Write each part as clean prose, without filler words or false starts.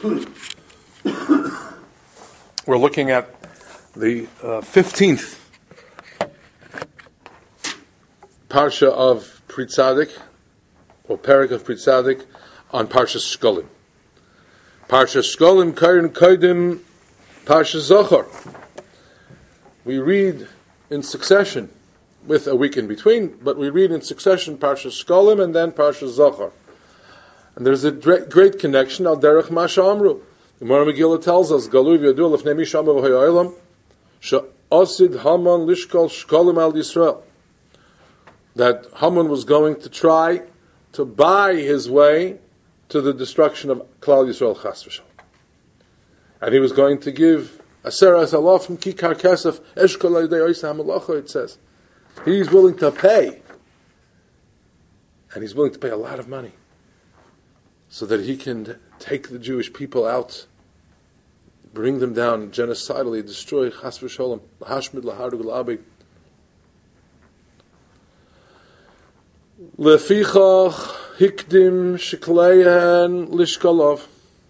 We're looking at the 15th Parsha of Pri Tzadik, or Perek of Pri Tzadik, on Parsha Shkolim. Parsha Shkolim, Kairin Kaidim, Parsha Zohar. We read in succession, with a week in between, but we read in succession Parsha Shkolim and then Parsha Zohar. And there's a great connection, Al Derech Masha Amru. The Gemara Megillah tells us, Galu v'yadu lefnei misham v'hoyolam, she'osid Haman lishkol shkolim al Yisrael. That Haman was going to try to buy his way to the destruction of Klal Yisrael chas v'shalom. And he was going to give Aseret Allah from Kikar Kesef, Eshkol Yidei Oisa HaMalacha, it says. He's willing to pay. And he's willing to pay a lot of money, so that he can take the Jewish people out, bring them down genocidally, destroy chas v'sholem, lahashmid, laharug, la'abig. Lefichach hikdim shekleihen lishkolov.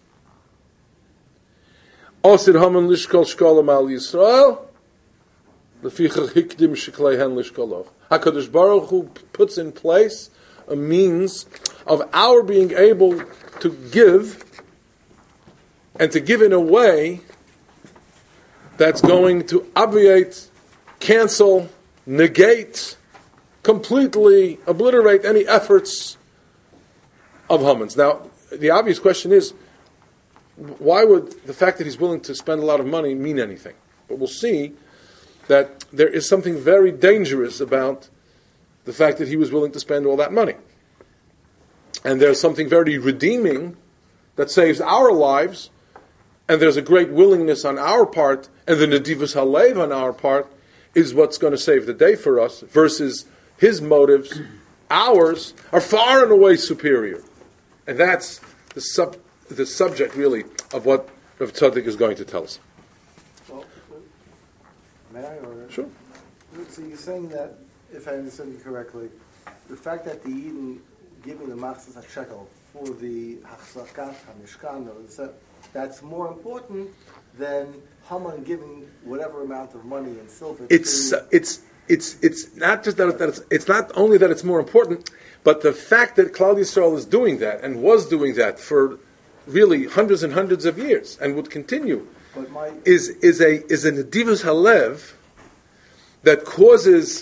Osir Haman lishkol shkolam al Yisrael. Lefichach hikdim shekleihen lishkolov. HaKadosh Baruch Hu puts in place a means of our being able to give, and to give in a way that's going to obviate, cancel, negate, completely obliterate any efforts of Haman's. Now, the obvious question is, why would the fact that he's willing to spend a lot of money mean anything? But we'll see that there is something very dangerous about the fact that he was willing to spend all that money. And there's something very redeeming that saves our lives, and there's a great willingness on our part, and the Nedivus Halev on our part is what's going to save the day for us, versus his motives, ours, are far and away superior. And that's the subject, really, of what Rav Tzaddik is going to tell us. Well, may I? Or sure. So you're saying that, if I understand you correctly, the fact that the Eden giving the Machzas HaShekel for the Hachzakat HaMishkan, that's more important than Haman giving whatever amount of money and silver. It's not just that it's not only that it's more important, but the fact that Klal Yisrael is doing that and was doing that for really hundreds and hundreds of years and would continue is a Nedivus Halev that causes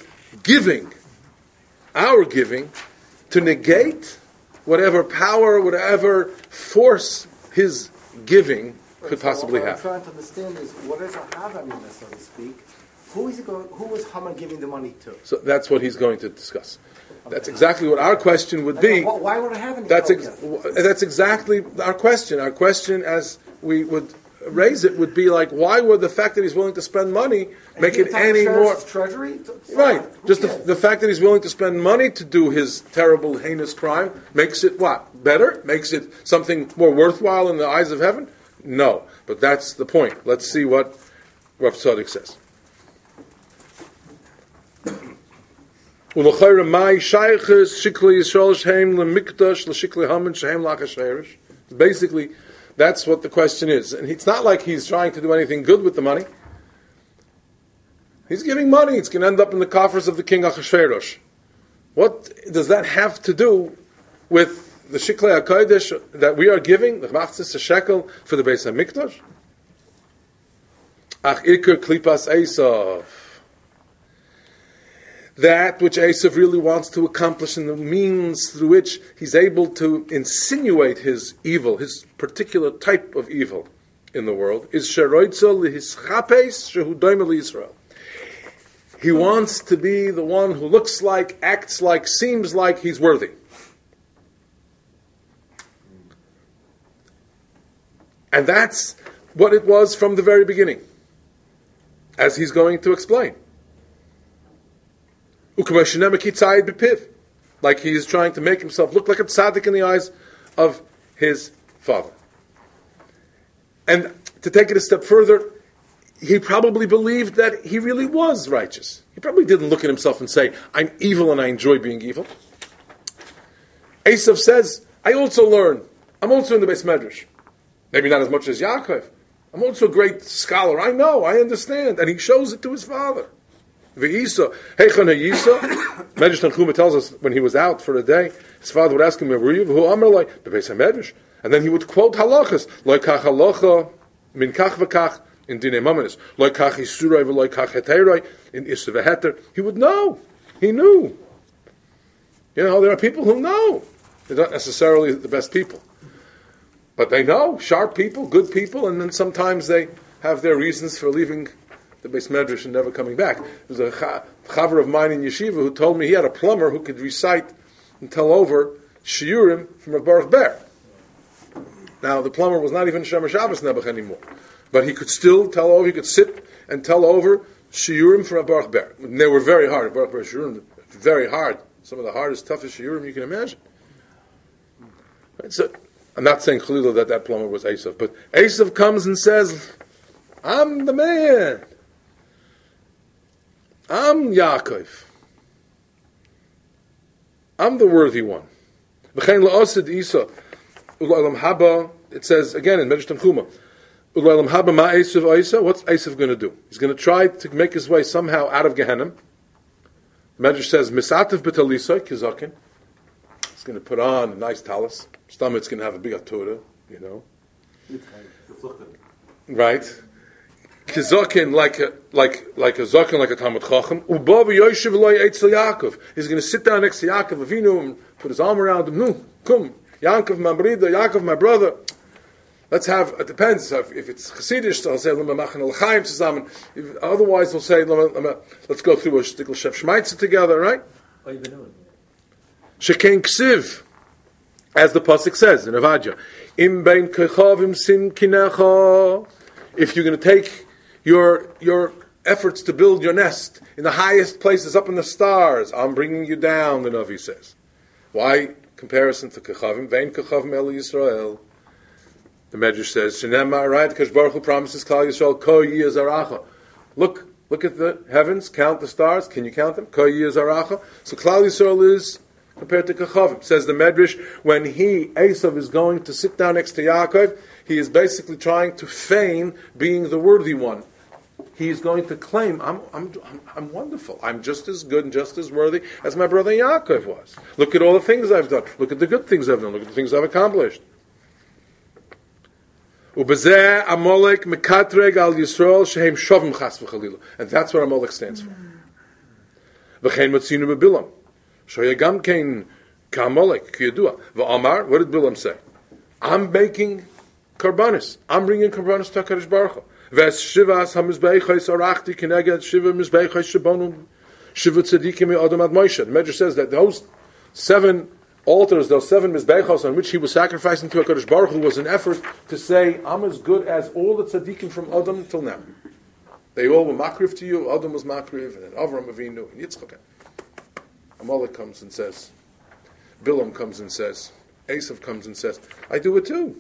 our giving, to negate whatever power, whatever force his giving could possibly have. What I'm trying to understand is, what is a Havamina, so to speak? Who was Haman giving the money to? So that's what he's going to discuss. Okay. That's exactly what our question would be. Why would I have any? That's exactly our question. Our question, as we would raise it, would be like, why would the fact that he's willing to spend money make it any more treasury? Right. Just the fact that he's willing to spend money to do his terrible, heinous crime makes it what? Better? Makes it something more worthwhile in the eyes of heaven? No. But that's the point. Let's see what Rav Tzaddik says. Basically, that's what the question is. And it's not like he's trying to do anything good with the money. He's giving money. It's going to end up in the coffers of the king Achashverosh. What does that have to do with the Shiklei HaKodesh that we are giving, the Machzas HaShekel, for the Beis HaMikdash? Ach Iker Klipas Esav. That which Esav really wants to accomplish, and the means through which he's able to insinuate his evil, his particular type of evil in the world, is Sheroitza Lihischapes Shehu Doime L'Yisrael. He wants to be the one who looks like, acts like, seems like he's worthy. And that's what it was from the very beginning, as he's going to explain. Like he is trying to make himself look like a tzaddik in the eyes of his father. And to take it a step further, he probably believed that he really was righteous. He probably didn't look at himself and say, I'm evil and I enjoy being evil. Esav says, I also learn. I'm also in the Beis Medrash. Maybe not as much as Yaakov. I'm also a great scholar. I know, I understand. And he shows it to his father. V'isa, Heichon ha'yisa. Medrash Tanchuma tells us when he was out for a day, his father would ask him, where were you? V'hu amar lai, bebeis ha'medrash. And then he would quote halachas, Loi kach halacha, min kach v'kach, in Dinei Mamonis. Loi kach isurai v'loi kach heteroi, in Issa v'heter. He would know. He knew. You know, there are people who know. They're not necessarily the best people. But they know, sharp people, good people, and then sometimes they have their reasons for leaving the Beis Medrash and never coming back. There was a chaver of mine in Yeshiva who told me he had a plumber who could recite and tell over shiurim from a Baruch Ber. Now, the plumber was not even Shomer Shabbos Nebuch anymore. But he could still tell over, he could sit and tell over shiurim from a Baruch Ber. And they were very hard. Baruch Ber shiurim, very hard. Some of the hardest, toughest shiurim you can imagine. Right, so, I'm not saying Chalila that plumber was Esav, but Esav comes and says, I'm the man. I'm Yaakov. I'm the worthy one. It says again in Medrash Tanchuma, what's Esav going to do? He's going to try to make his way somehow out of Gehenna. The Medrash says, Misativ b'talisoi kizakin. He's going to put on a nice talis. Stomach's going to have a big atura, you know. Right? Kizakin like a zakin, like a Talmud Chacham. Uba v'yoshev loy eitzel Yaakov. He's going to sit down next to Yaakov Avinu and put his arm around him. No, come, Yaakov my brother, Yaakov my brother. Let's have, it depends. If it's Chassidish, I'll say, otherwise, we'll say, let's go through a shtickle Shef Shmaitza together, right? What are you doing? Shekein Ksiv, as the Pasuk says in Avadja, Im bein kechavim sin kinecha. If you're going to take your efforts to build your nest in the highest places up in the stars, I'm bringing you down, the Navi says. Why comparison to kechavim? Bein kechavim el Yisrael. The Medrash says, Shenema, right? Because Baruch Hu promises Klal Yisrael, Ko Yizaracha. Look at the heavens, count the stars. Can you count them? Ko Yizaracha. So Klal Yisrael is compared to Kechavim. Says the Medrash, when Esav is going to sit down next to Yaakov, he is basically trying to feign being the worthy one. He is going to claim, I'm wonderful. I'm just as good and just as worthy as my brother Yaakov was. Look at all the things I've done. Look at the good things I've done. Look at the things I've accomplished. And that's what Amalek stands for. What did Bilam say? I'm making karbanis. I'm bringing karbanis to HaKadosh Baruch Hu. The Medrash says that those 7 altars, those 7 mizbechos on which he was sacrificing to HaKadosh Baruch Hu was an effort to say, I'm as good as all the tzaddikim from Adam till now. They all were makriv to you, Adam was makriv, and then Avram Avinu, and Yitzchak. Amalek comes and says, Bilam comes and says, Esav comes and says, I do it too.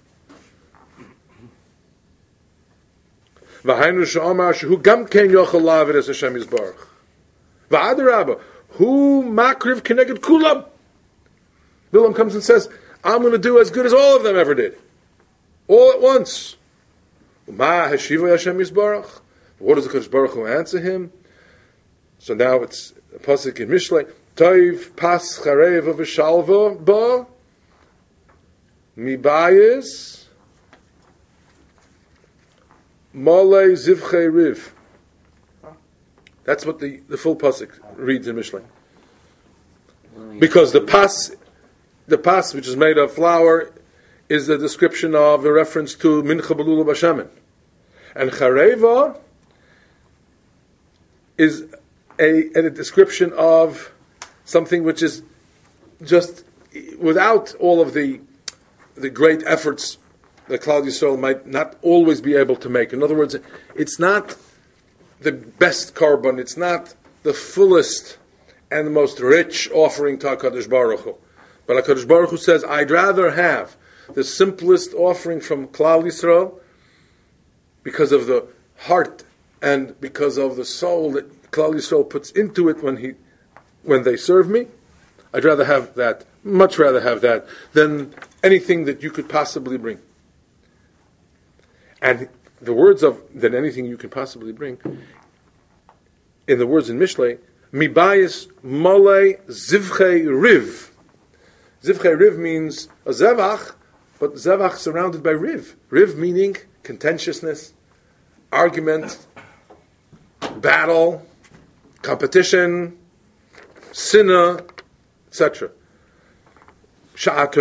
V'hainu she'amar shehu gam ken yochel lavid as Hashem Yisbarach. V'adarabba, hu makriv keneged kulam. Bilam comes and says, I'm going to do as good as all of them ever did. All at once. Ma hashiva Hashem Yisbarach. What does the Kodesh Baruch Hu answer him? So now it's a pasuk in Mishlei. Toiv pas charev v'shalva ba mibayis malei zivchei riv. That's what the full pasuk reads in Mishlei. Because the pas, which is made of flour, is a description of a reference to mincha belula b'shamen, and chareva is a description of something which is just without all of the great efforts that Klal Yisrael might not always be able to make. In other words, it's not the best korban, it's not the fullest and the most rich offering to HaKadosh Baruch Hu. But HaKadosh Baruch Hu says, I'd rather have the simplest offering from Klal Yisrael because of the heart and because of the soul that Klal Yisrael puts into it when they serve me. I'd rather have that, much rather have that, than anything that you could possibly bring. And the words of than anything you can possibly bring, in the words in Mishlei, mibayis malei zivchei riv. Zivchei riv means a zevach, but zevach surrounded by riv. Riv meaning contentiousness, argument, battle, competition, sinna, etc. That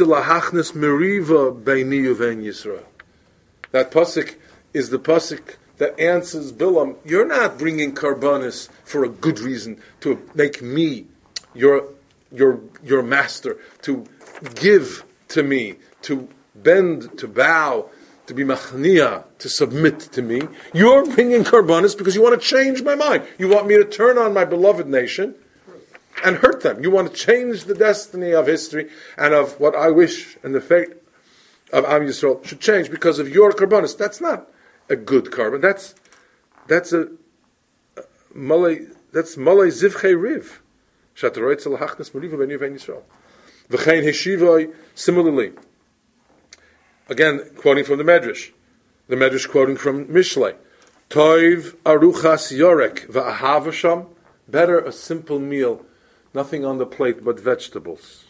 pasuk is the pasuk that answers Bilam. You're not bringing karbanis for a good reason to make me your master, to give to me, to bend, to bow, to be machnia, to submit to me. You're bringing karbanis because you want to change my mind. You want me to turn on my beloved nation and hurt them. You want to change the destiny of history and of what I wish and the fate of Am Yisrael should change because of your karbanis. That's not a good carbon. That's a malay. That's malay zivchei riv. Shataroitz lahachnas meriva ben Yisrael. V'chein heshivoi. Similarly, again quoting from the Medrash quoting from Mishlei. Toiv aruchas yorek va'ahavasham. Better a simple meal. Nothing on the plate but vegetables.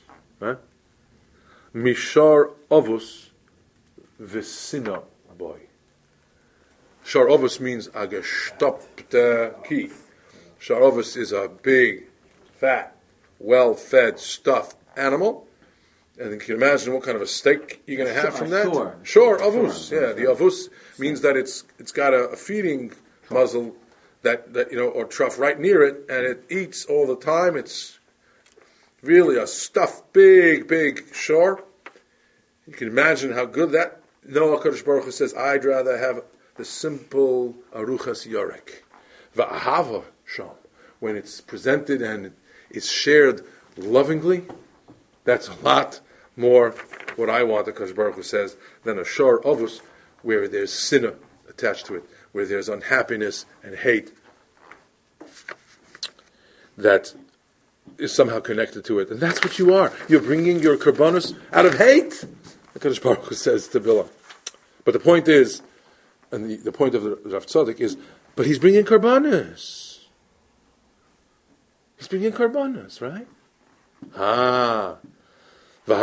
Mishar ovus v'sina boy. Shar ovus means a gestopte ki. Shar ovus is a big, fat, well-fed, stuffed animal. And you can imagine what kind of a steak you're going to have from that. Sure, avus. Yeah, the avus means that it's got a feeding muzzle that or trough right near it, and it eats all the time. It's really a stuffed, big shore. You can imagine how good that. No, HaKadosh Baruch Hu says, I'd rather have the simple aruchas yorek, va'ahava sham, when it's presented and it's shared lovingly. That's a lot more what I want, HaKadosh Baruch Hu says, than a shor ovus where there's sinna attached to it, where there's unhappiness and hate that is somehow connected to it. And that's what you are. You're bringing your karbanos out of hate, HaKadosh Baruch Hu says to Bilam. But the point is, and the point of the Rav Tzaddik is, but he's bringing karbanos. He's bringing karbanos, right? But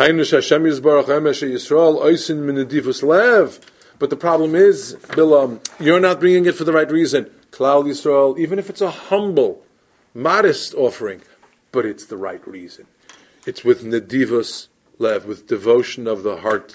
the problem is, Bilam, you're not bringing it for the right reason. Klal Yisrael, even if it's a humble, modest offering, but it's the right reason. It's with nedivus lev, with devotion of the heart.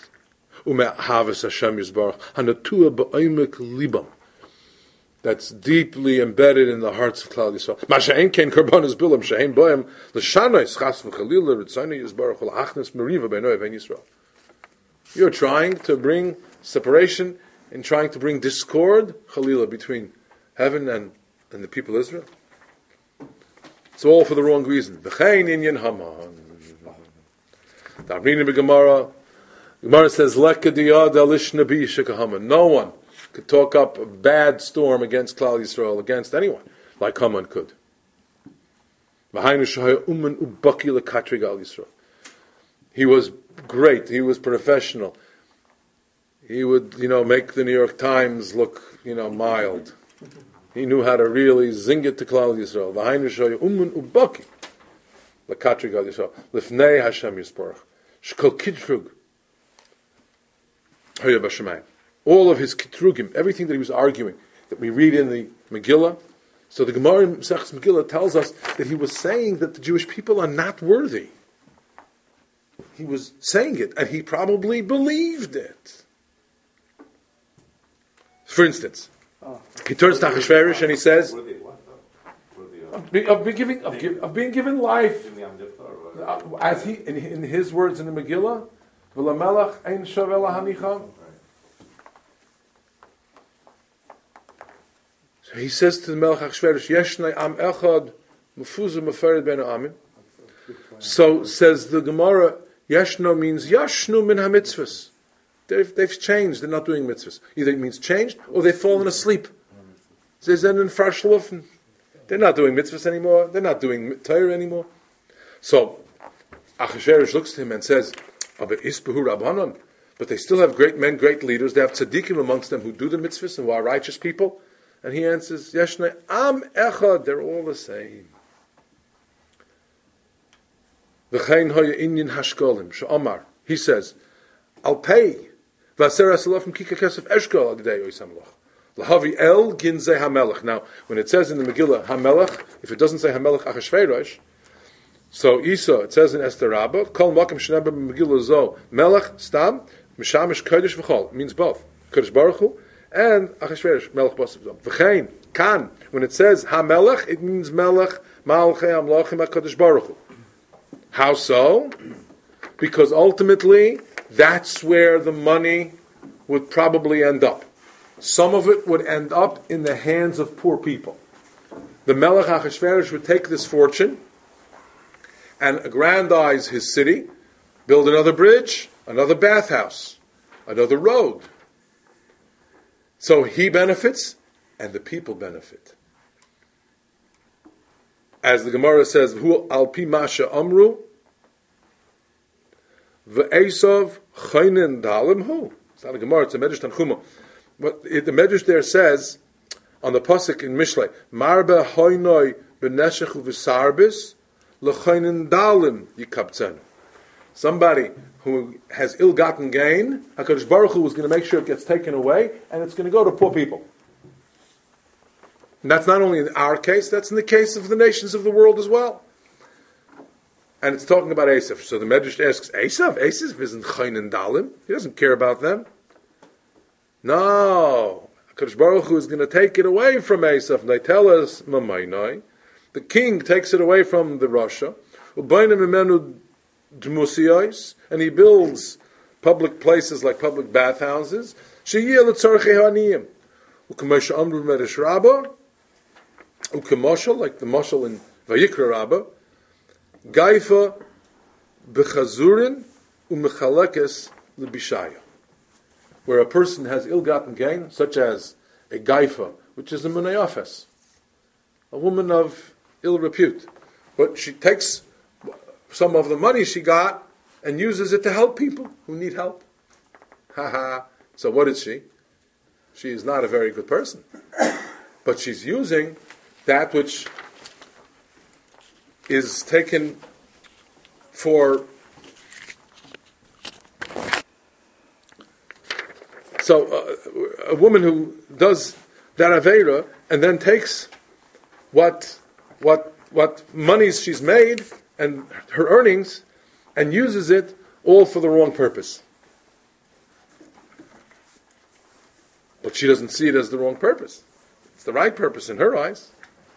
That's deeply embedded in the hearts of Klal Yisrael. Masha'en ken karbanos bilam she'en bohem l'shanais chas v'chalil l'ritzayne yisbarach l'achnes meriva beinoy v'en Yisrael. You're trying to bring separation and trying to bring discord, chalila, between heaven and the people of Israel. It's all for the wrong reason. V'chein inyan haman. Ta'abrini b'Gemara. Gemara says, lekadiyad alish nabi shekahaman. No one could talk up a bad storm against Klal Yisrael, against anyone, like Haman could. He was great. He was professional. He would, make the New York Times look, mild. He knew how to really zing it to Klal Yisrael. Lifnei Hashem Yisparach. Shkol kitrug. Hoya b'shamayim. All of his kitrugim, everything that he was arguing, that we read in the Megillah. So the Gemara in Masechus Megillah tells us that he was saying that the Jewish people are not worthy. He was saying it, and he probably believed it. For instance, he turns to Achashverosh and he says, of being given life, as he in his words in the Megillah, V'lamelach ein shaveh lahanicha. So he says to the Melech Achashverosh, Yeshnei am echad mefuzah mefared ben ha'amim. So says the Gemara, Yeshno means Yashnu min ha-mitzvahs. They've changed, they're not doing mitzvahs. Either it means changed, or they've fallen asleep. They're not doing mitzvahs anymore, they're not doing Torah anymore. So Achashverosh looks to him and says, Aber isbehu rabbanon, but they still have great men, great leaders. They have tzaddikim amongst them who do the mitzvahs and who are righteous people. And he answers, Yeshnei Am Echad, they're all the same. V'chein hoya inyan hashkolim, she'omar, he says, I'll pay. V'aser asalofim kika kesef eshkol agdei oisamloch. Lahavi el ginzei hamelech. Now, when it says in the Megillah, hamelech, if it doesn't say hamelech achashverosh, so Isa, it says in Esther Rabbah, kol makim sheneba b'Megillah zo, melech stam, mishamish kodesh v'chol. It means both. Kodesh Baruch Hu, and achashverosh, melech b'asav zom. V'chein, kan, when it says hamelech, it means melech, malchei amlochim HaKadosh Baruch Hu. How so? Because ultimately, that's where the money would probably end up. Some of it would end up in the hands of poor people. The Melech Achashverosh would take this fortune and aggrandize his city, build another bridge, another bathhouse, another road. So he benefits, and the people benefit. As the Gemara says, "Hu al pi masha amru, ve'esav chaynin dalim hu." It's not a Gemara; it's a Medrash Tanchuma. But the Medrash there says on the pasuk in Mishlei, "Marbe hoynoi b'neshechu v'sarbis l'chaynin dalim yikabtzen." Somebody who has ill-gotten gain, HaKadosh Baruch Hu is going to make sure it gets taken away, and it's going to go to poor people. And that's not only in our case, that's in the case of the nations of the world as well. And it's talking about Esav. So the Medrash asks, Esav isn't Chaynin Dalim. He doesn't care about them. No. HaKadosh Baruch Hu is going to take it away from Esav. Naitelas Mamaynai. The king takes it away from the Rasha. And he builds public places like public bathhouses. Sheyiyah l'tzorchei ha'aniyim. U'kamosha amru Medrash Rabbah. U'kamoshal, like the moshal in Vayikra Rabbah. Gaifa b'chazurin u'mechalekes l'bishaya. Where a person has ill-gotten gain, such as a gaifa, which is a munayafes, a woman of ill repute. But she takes some of the money she got and uses it to help people who need help. So what is she? She is not a very good person. But she's using that which is taken for... So a woman who does that Aveira and then takes what monies she's made and her earnings and uses it all for the wrong purpose. But she doesn't see it as the wrong purpose. It's the right purpose in her eyes.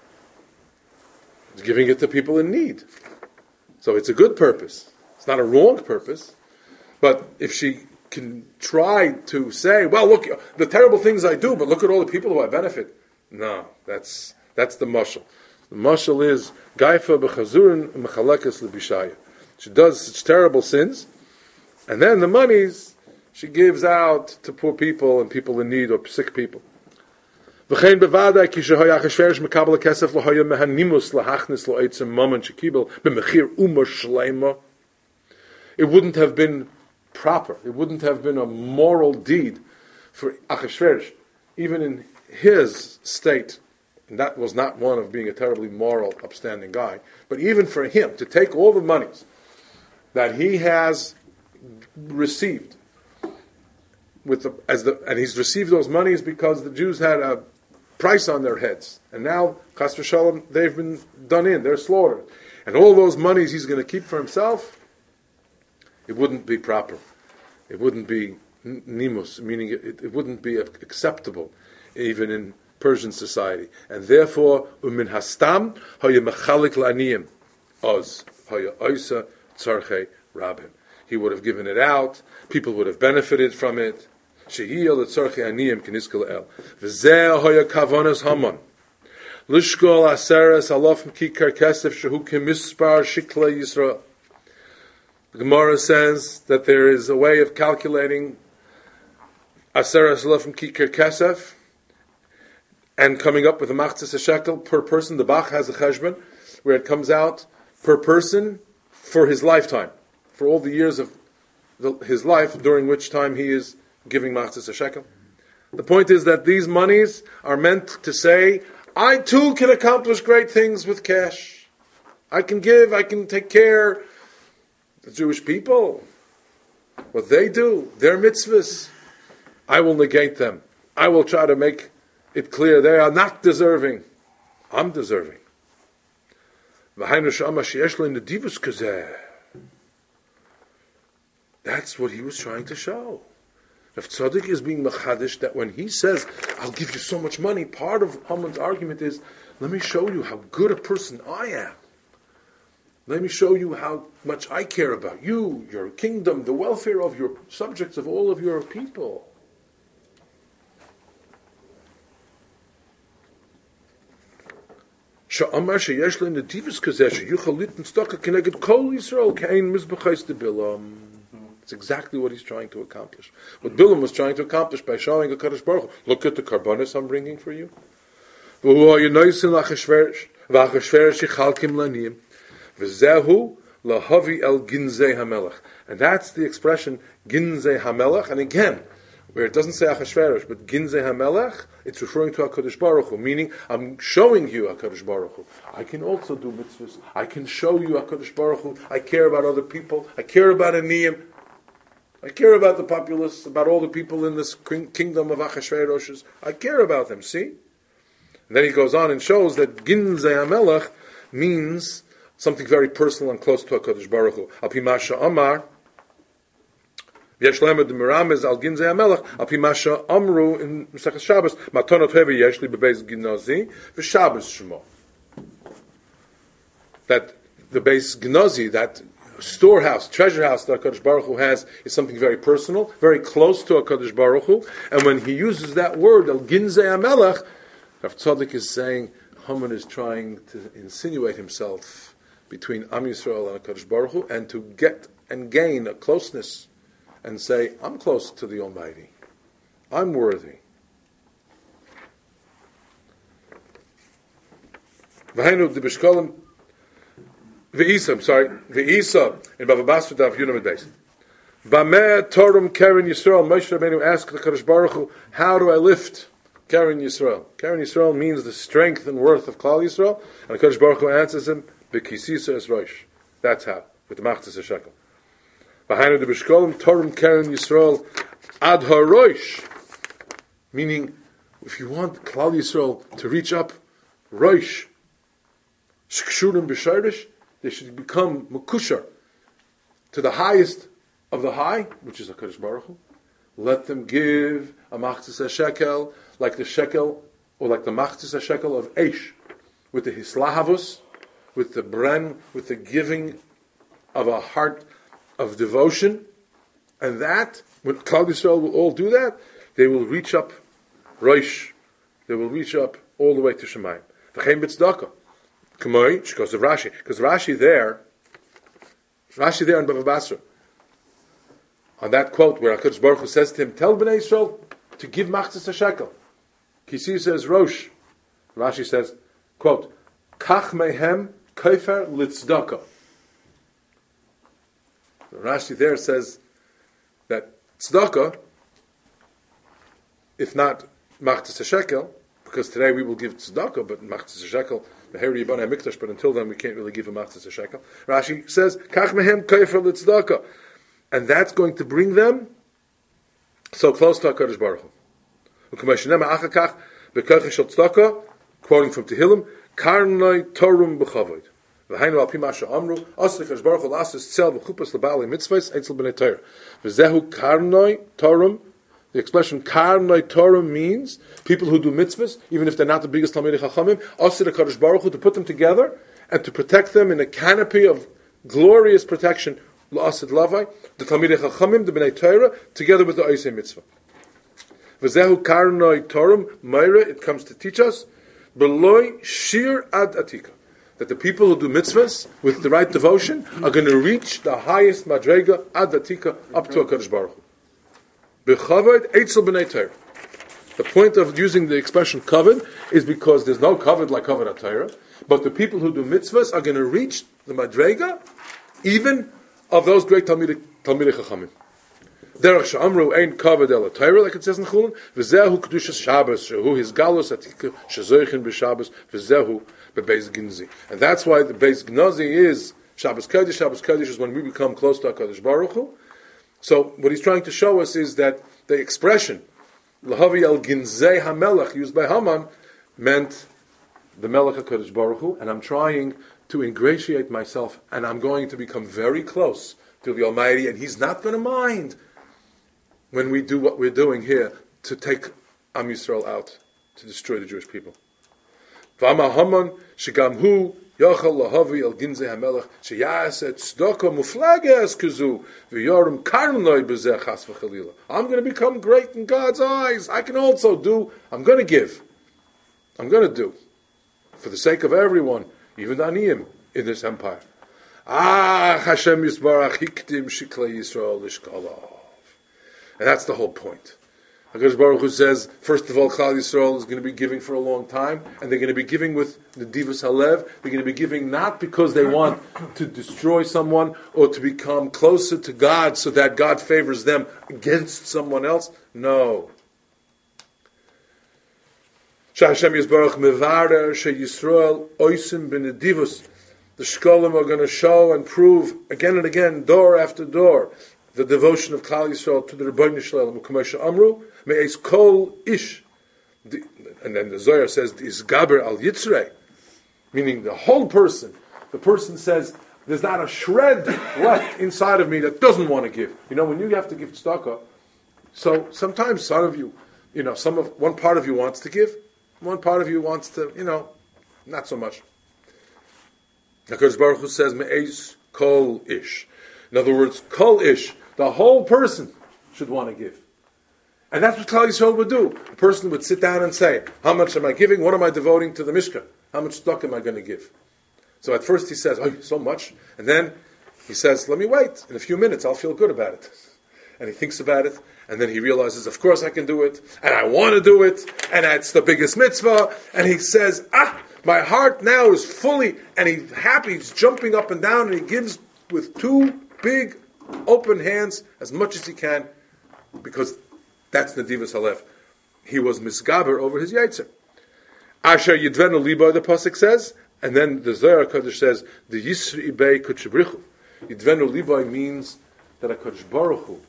It's giving it to people in need. So it's a good purpose. It's not a wrong purpose. But if she can try to say, well, look, the terrible things I do, but look at all the people who I benefit. No, that's the mashal. The mashal is Gaifa b'chazurin mechalekes l'bishaya. She does such terrible sins, and then the monies she gives out to poor people and people in need or sick people. V'chein bevadai ki shehoya Achashverosh mekabel kesef l'hoya mehanimus lahachnis lo'etzem mammon shekibel b'mechir umar shleima. It wouldn't have been proper. It wouldn't have been a moral deed for Achashverosh, even in his state. And that was not one of being a terribly moral, upstanding guy. But even for him to take all the monies that he has received, and he's received those monies because the Jews had a price on their heads, and now Chas v'Shalom, they've been done in, they're slaughtered, and all those monies he's going to keep for himself. It wouldn't be proper. It wouldn't be nimus, meaning it wouldn't be acceptable, even in Persian society. And therefore, umin hastam haya mechalik la'aniyim oz haya oisa tzarchei rabim. He would have given it out. People would have benefited from it. Shehiyah l'tzarchei aniyim k'nizkel el. V'zeh haya kavonas hamon. Lishkol aseres alofim kikar kesef shehu kemispar shikla Yisrael. The Gemara says that there is a way of calculating aseres alofim kikar kesef and coming up with a machzis a shekel per person. The Bach has a cheshbon where it comes out per person for his lifetime, for all the years of his life, during which time he is giving machzis a shekel. The point is that these monies are meant to say, I too can accomplish great things with cash. I can give, I can take care. The Jewish people, what they do, their mitzvahs, I will negate them. I will try to make it clear they are not deserving. I'm deserving. That's what he was trying to show. If Tzaddik is being machadish, that when he says, I'll give you so much money, part of Haman's argument is, let me show you how good a person I am. Let me show you how much I care about you, your kingdom, the welfare of your subjects, of all of your people. It's exactly what he's trying to accomplish. What Bilam was trying to accomplish by showing a Kadosh Baruch Hu, look at the karbanis I'm bringing for you. And that's the expression Ginzei HaMelech. And again, where it doesn't say Achashverosh, but Ginzei HaMelech, it's referring to HaKadosh Baruch Hu, meaning I'm showing you HaKadosh Baruch Hu. I can also do mitzvahs. I can show you HaKadosh Baruch Hu. I care about other people. I care about Aniyim. I care about the populace, about all the people in this kingdom of Achashverosh. I care about them, see? And then he goes on and shows that Ginzei HaMelech means something very personal and close to HaKadosh Baruch Hu. Al pi masha amar, v'yesh lemed miramez al Ginzei HaMelech, al pi masha amru in Mesechus Shabbos, matonot hevi yesh li bebeis ginozi, v'Shabbos shemo. That the beis gnozi, that storehouse, treasure house that HaKadosh Baruch Hu has, is something very personal, very close to HaKadosh Baruch Hu. And when he uses that word, al Ginzei HaMelech, Rav Tzaddik is saying, Haman is trying to insinuate himself between Am Yisrael and HaKadosh Baruch Hu, and to get and gain a closeness, and say, I'm close to the Almighty. I'm worthy. V'hainu de b'shkolim V'isa in Bava Basra Daf Yunamid Beis. Bameh Torum Karen Yisrael. Moshe Rabbeinu asked the Kadosh Baruch Hu, how do I lift Karen Yisrael? Karen Yisrael means the strength and worth of Klal Yisrael, and the Kadosh Baruch Hu answers him, B'kisisa es roish. That's how, with the Machzis HaShekel. V'hainu de b'shkolim Torum Karen Yisrael ad haroish. Meaning, if you want Klal Yisrael to reach up, roish, shkshurim b'shayrish, they should become mukushar to the highest of the high, which is HaKadosh Baruch Hu. Let them give a machzis shekel, like the shekel, or like the machzis shekel of Eish, with the hislahavus, with the bren, with the giving of a heart of devotion, and that, when Klal Yisrael will all do that, they will reach up Roish, they will reach up all the way to Shemayim. V'chein b'tzedakah. Because of Rashi. Because Rashi there in Bava Basra, on that quote where HaKadosh Baruch Hu says to him, tell Bnei Yisrael to give machzis shekel. Kisi says Rosh. Rashi says, quote, Kach mehem kaifer litzdaka. Rashi there says that tzedakah, if not machzis shekel, because today we will give tzedakah, but machzis shekel, but until then we can't really give a machzis shekel. Rashi says, Kach mehem kaifer litzdaka. And that's going to bring them so close to HaKadosh Baruch Hu. Quoting from Tehillim, Karnoi Torum B'chavod. V'hainu al pi masha amru, Asli HaKadosh Baruch Hu l'asas tzel v'chupas l'ba'alei mitzvahs eitzel b'nei Torah. V'zehu Karnoi Torum. The expression Karnoi Torum means people who do mitzvahs, even if they're not the biggest Talmidei Chachamim, Asli HaKadosh Baruch Hu, to put them together and to protect them in a canopy of glorious protection. La'asid lavai, the Talmidei Chachamim, the Bnei Torah, together with the Oisei Mitzvah. V'zehu karnoi Torah, Meira, it comes to teach us, Beloi shir ad atika, that the people who do mitzvahs with the right devotion are going to reach the highest madrega ad atika, up to HaKadosh Baruch Hu. B'chavod eitzel Bnei Torah. The point of using the expression kavod is because there's no kavod like kavod HaTorah, but the people who do mitzvahs are going to reach the madrega, even of those great Talmidei Chachamim. Derech she'amru ein kavod el Torah, like it says in Chulin, v'zehu kedushas Shabbos, shehu his galus atika shezoichin b'Shabbos, v'zehu bebeis ginzi. And that's why the beis gnazi is Shabbos Kodesh. Shabbos Kodesh is when we become close to HaKadosh Baruch Hu. So what he's trying to show us is that the expression Lahavi el ginzei hamelech used by Haman meant the Melech HaKadosh Baruch Hu, and I'm trying to ingratiate myself, and I'm going to become very close to the Almighty, and He's not going to mind when we do what we're doing here to take Am Yisrael out, to destroy the Jewish people. V'ama Haman shegam hu yachal lahavi el ginzei hamelech sheyaset tzedakah muflages kazu v'yorim karnoi b'zeh chas v'chalila. I'm going to become great in God's eyes. I can also do. I'm going to give. I'm going to do for the sake of everyone, even the aniyim in this empire. Hashem Yisbarach hikdim shiklei Yisrael lishkalav. And that's the whole point. HaKadosh Baruch Hu says, first of all, Klal Yisrael is going to be giving for a long time, and they're going to be giving with Nedivus Halev. They're going to be giving not because they want to destroy someone or to become closer to God so that God favors them against someone else. No. Hashem Yisbarach mevarer she Yisrael oisim b'Nedivus. The Shkolim are going to show and prove again and again, door after door, the devotion of Klal Yisrael to the Rebbeinu Shalom, K'moshe Amru, me'ez kol ish, and then the Zohar says, Isgaber al Yitzrei, meaning the whole person. The person says, there's not a shred left inside of me that doesn't want to give. You know, when you have to give tzedakah, so sometimes some of you, one part of you wants to give, one part of you wants to, not so much. HaKadosh Baruch Hu says, me'ez kol ish. In other words, kol ish, the whole person should want to give. And that's what Klal Yisrael would do. A person would sit down and say, how much am I giving? What am I devoting to the Mishkan? How much stock am I going to give? So at first he says, oh, so much. And then he says, let me wait. In a few minutes, I'll feel good about it. And he thinks about it. And then he realizes, of course I can do it. And I want to do it. And it's the biggest mitzvah. And he says, my heart now is fully, and he's happy. He's jumping up and down. And he gives with two big open hands as much as he can, because that's Nedivus Halev. He was misgaber over his Yaitzer. Asher Yidvenu Libo, the Pasuk says, and then the Zohar HaKadosh says, the Yisri Ibei Kutshebrichu. Yidvenu Libo means that HaKadosh Baruch Hu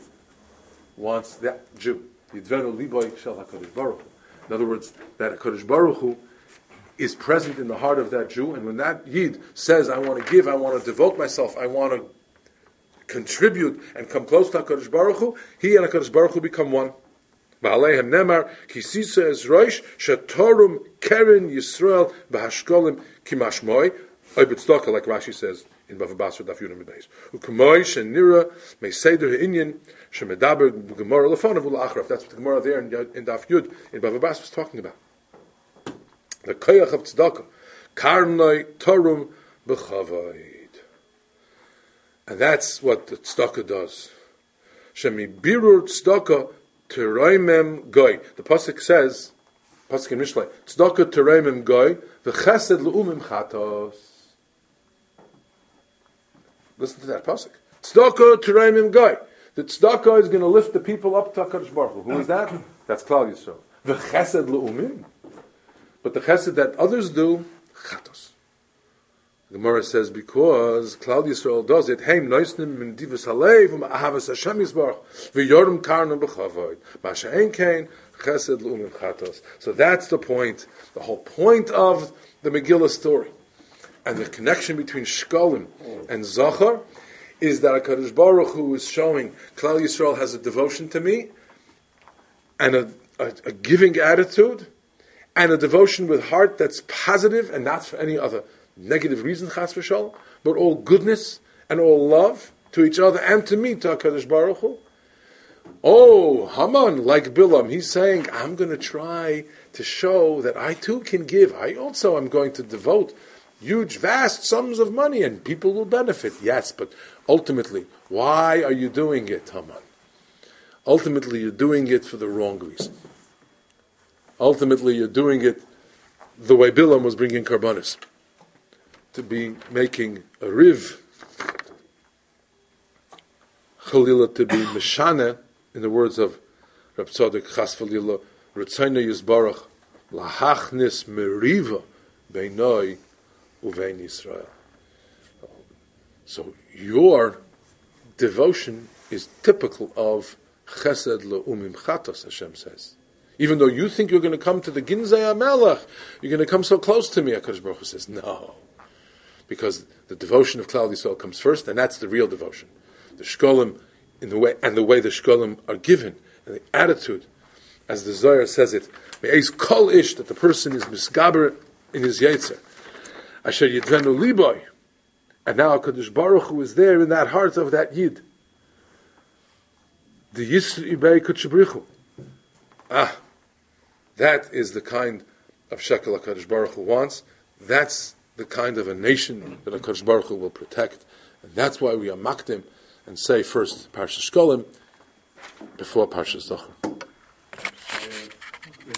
wants that Jew. Yidvenu Libo Shel HaKadosh Baruch Hu. In other words, that HaKadosh Baruch Hu is present in the heart of that Jew, and when that Yid says, I want to give, I want to devote myself, I want to contribute and come close to HaKadosh Baruch Hu, he and HaKadosh Baruch Hu become one. Ba'aleihem nemar, kisisa es roish, shatorum keren Yisrael b'hashkolim kimashmoi, oibetzdaka, like Rashi says in Bava Basra, Daf Yudam Beis. U'kamoi shenira meiseder ha'inyan, shemedaber b'gemara lefonav u'la'achraf. That's what the Gemara there in Daf Yud, in Bava Basra was talking about. The koyach of tzedakah, karnoi torum b'chavoid. And that's what the tzedakah does. Shemi birur tzedakah teroimem goy. The pasuk says, pasuk in Mishlei, tzedakah teroimem goy, v'chesed le'umim chatos. Listen to that pasuk. Tzedakah teroimem goy. The tzedakah is going to lift the people up to HaKadosh Baruch Hu. Who is that? That's Klal Yisrael. V'chesed le'umim. But the chesed that others do, chatos. The Gemara says, because Klal Yisrael does it, heim noisnim min divus halev ahavas Hashem Yisbarach v'yorim karnam b'chavoid ma'ashe'en kein chesed l'umim chatos. So that's the point, the whole point of the Megillah story. And the connection between Shkolim and Zachar is that HaKadosh Baruch Hu is showing Klal Yisrael has a devotion to me and a giving attitude and a devotion with heart that's positive and not for any other negative reason, chas v'shol, but all goodness and all love to each other and to me, to HaKadosh Baruch Hu. Oh, Haman, like Bilam, he's saying, I'm going to try to show that I too can give. I also am going to devote huge, vast sums of money and people will benefit. Yes, but ultimately, why are you doing it, Haman? Ultimately, you're doing it for the wrong reason. Ultimately, you're doing it the way Bilam was bringing karbanis, to be making a riv, Chalila to be Meshane, in the words of Reb Tzadok Chas V'Lila, Ritzayna Yisbarach, Lahachnis Meriva Beinoi Uvein Yisrael. So your devotion is typical of Chesed Le'umim Chatos, Hashem says. Even though you think you're going to come to the Ginzei HaMelech, you're going to come so close to me, HaKadosh Baruch Hu says, no. Because the devotion of Klal Yisrael comes first, and that's the real devotion. The Shkolim, in the way the Shkolim are given, and the attitude, as the Zohar says it, Me'ez kol ish, that the person is misgaber in his Yetzer. Asher yidvenu liboy. And now HaKadosh Baruch Hu is there in that heart of that Yid. The Yisri Ibei Kutshabrichu. That is the kind of shekel HaKadosh Baruch Hu wants. That's the kind of a nation that HaKadosh Baruch Hu will protect. And that's why we are makdim and say first Parshas Shkolim before Parshas Zohar.